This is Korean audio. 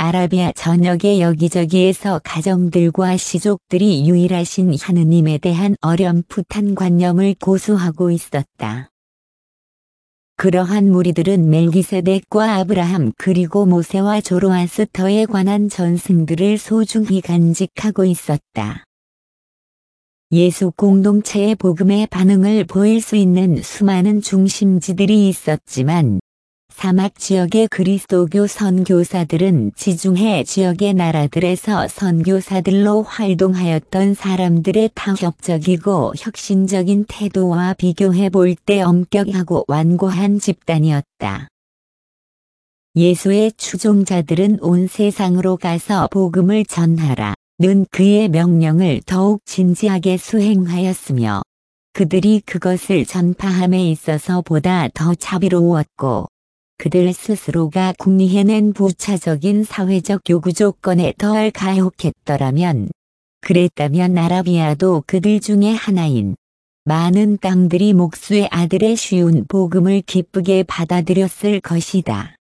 아라비아 전역의 여기저기에서 가정들과 시족들이 유일하신 하느님에 대한 어렴풋한 관념을 고수하고 있었다. 그러한 무리들은 멜기세덱과 아브라함 그리고 모세와 조로아스터에 관한 전승들을 소중히 간직하고 있었다. 예수 공동체의 복음에 반응을 보일 수 있는 수많은 중심지들이 있었지만 사막 지역의 그리스도교 선교사들은 지중해 지역의 나라들에서 선교사들로 활동하였던 사람들의 타협적이고 혁신적인 태도와 비교해 볼 때 엄격하고 완고한 집단이었다. 예수의 추종자들은 온 세상으로 가서 복음을 전하라 는 그의 명령을 더욱 진지하게 수행하였으며 그들이 그것을 전파함에 있어서 보다 더 자비로웠고 그들 스스로가 궁리해낸 부차적인 사회적 요구 조건에 덜 가혹했더라면 그랬다면 아라비아도 그들 중에 하나인 많은 땅들이 목수의 아들의 쉬운 복음을 기쁘게 받아들였을 것이다.